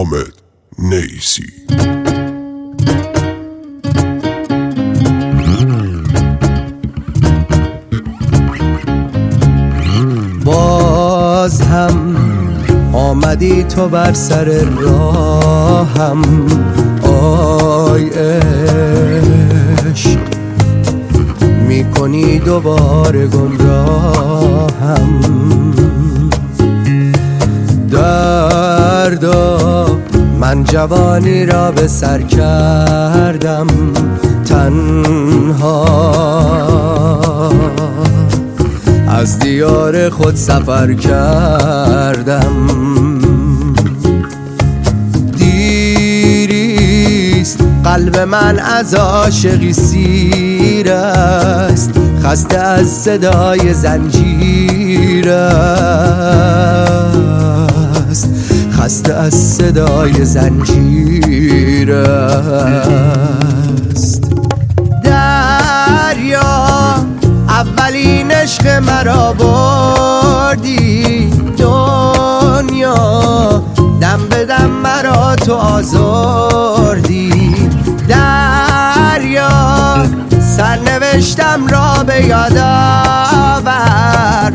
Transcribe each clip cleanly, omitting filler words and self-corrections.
حامد نیسی. باز هم آمدی تو بر سر راهم، آی عشق میکنی دوباره گمراهم. دردا من جوانی را به سر کردم تنها، از دیار خود سفر کردم. دیریست قلب من از عاشقی سیر است، خسته از صدای زنجیر است، خسته از صدای زنجیر است. دریا اولین عشق مرا بردی، دنیا دم به دم مرا تو آزردی. دریا سرنوشتم را به یاد آور،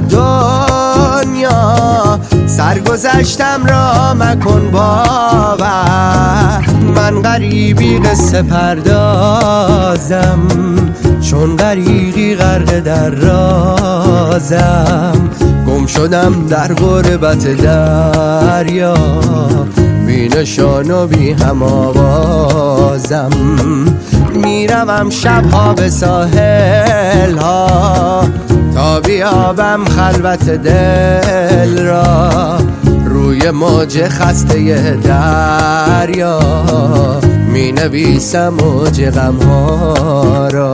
دنیا سرگذشتم را مکن باور. من غریبی قصه پردازم، چون غریقی غرق در رازم. گم شدم در غربت دریا، بی نشان و بی هم آوازم. میروم شبها به ساحل ها تا بیابم خلوت دل را، روی موج خسته دریا می نویسم موج غم ها را.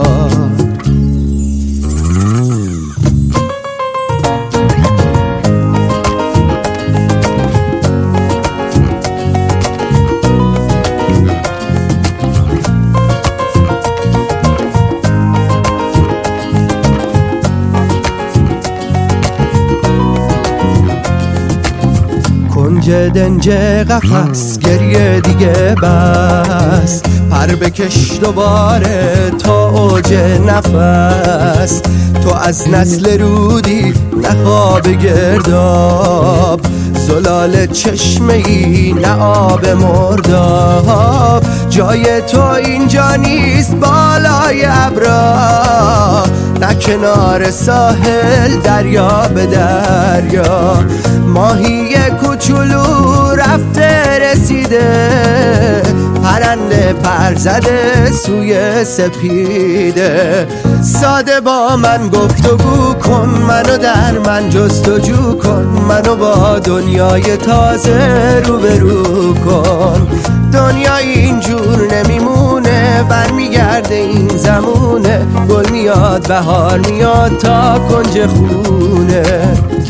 کنج دنج قفس گریه دیگه بس، پر بکش دوباره تا اوج نفس. تو از نسل رودی نه خواب گرداب، زلال چشمه ای نه آب مرداب. جای تو اینجا نیست بالای ابرا، نه کنار ساحل دریا به دریا. ماهی کوچولو رفته رسیده، پرنده پر زده سوی سپیده. ساده با من گفتگو کن، منو در من جستجو کن، منو با دنیای تازه روبرو کن. دنیا اینجور نمیمونه، برمیگرده این زمونه. گل میاد بهار میاد تا کنج خونه.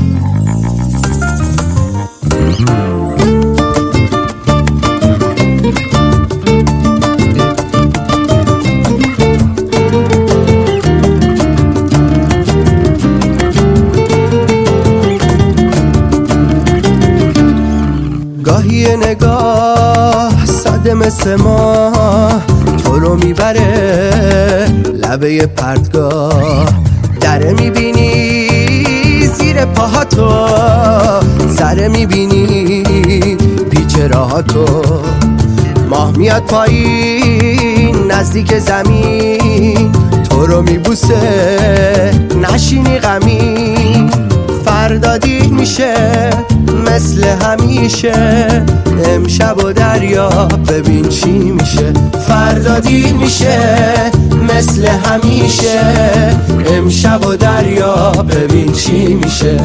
گاهی نگاه ساده مثل ما تو رو میبره لبه پرتگاه. دره میبینی زیر پاهاتو، سره میبینی پیچ راهاتو. ماه میاد پایین نزدیک زمین، تو رو میبوسه نشینی غمی. فردا دیر میشه مثل همیشه، امشب و دریا ببین چی میشه. فردا دیر میشه مثل همیشه، امشب و دریا ببین چی میشه.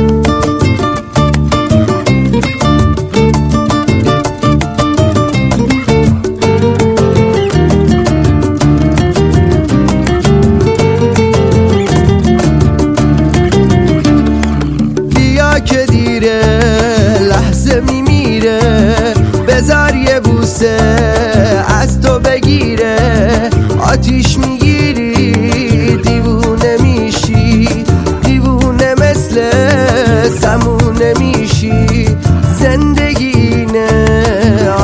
بیا که دیره لحظه میمیره، بذار یه بوسه از تو بگیره. آتیش میگیری دیوونه میشی، دیوونه مثل زمونه میشی. زندگی نه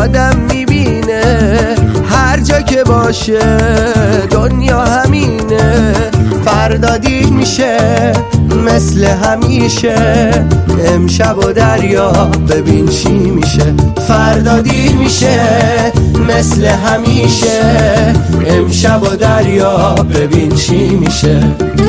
باشه دنیا همینه، فردا دیر میشه مثل همیشه. امشب و دریا ببین چی میشه، فردا دیر میشه مثل همیشه. امشب و دریا ببین چی میشه.